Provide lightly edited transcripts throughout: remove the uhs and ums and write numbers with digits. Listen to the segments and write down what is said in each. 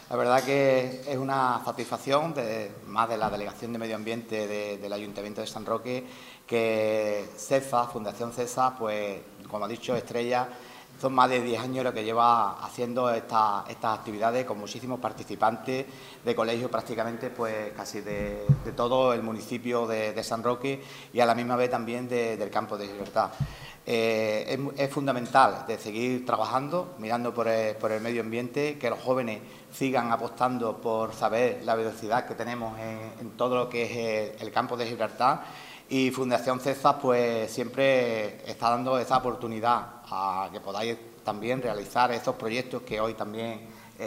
La verdad que es una satisfacción, más de la Delegación de Medio Ambiente del Ayuntamiento de San Roque, que CESA, Fundación CESA, pues, como ha dicho Estrella, son más de 10 años lo que lleva haciendo estas actividades con muchísimos participantes de colegios prácticamente, pues casi de todo el municipio de San Roque y a la misma vez también del campo de Gibraltar. Es fundamental de seguir trabajando, mirando por el medio ambiente, que los jóvenes sigan apostando por saber la velocidad que tenemos en todo lo que es el campo de Gibraltar, y Fundación CESA pues siempre está dando esa oportunidad a que podáis también realizar esos proyectos que hoy también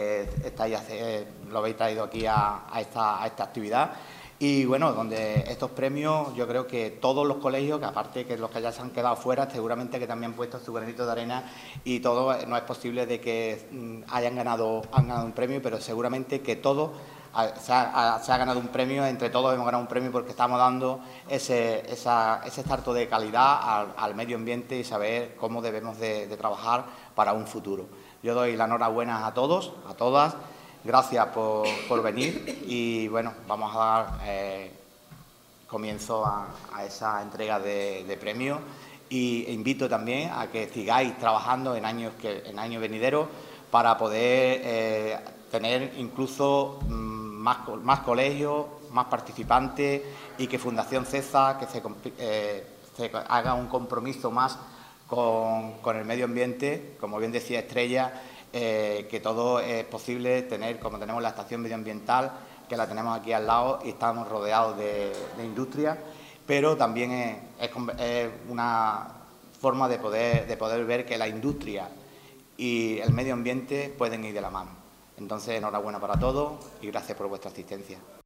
lo habéis traído aquí a esta actividad. Y bueno, donde estos premios, yo creo que todos los colegios, que aparte que los que ya se han quedado fuera, seguramente que también han puesto su granito de arena, y todo, no es posible de que han ganado un premio, pero seguramente que todos se ha ganado un premio, entre todos hemos ganado un premio, porque estamos dando ese salto de calidad al medio ambiente y saber cómo debemos de trabajar para un futuro. Yo doy la enhorabuena a todos, a todas. Gracias por venir y, bueno, vamos a dar comienzo a esa entrega de premios, y invito también a que sigáis trabajando en años venideros para poder tener incluso más colegios, más participantes, y que Fundación CESA se haga un compromiso más con el medio ambiente, como bien decía Estrella, que todo es posible tener, como tenemos la estación medioambiental, que la tenemos aquí al lado y estamos rodeados de industria, pero también es una forma de poder ver que la industria y el medio ambiente pueden ir de la mano. Entonces, enhorabuena para todos y gracias por vuestra asistencia.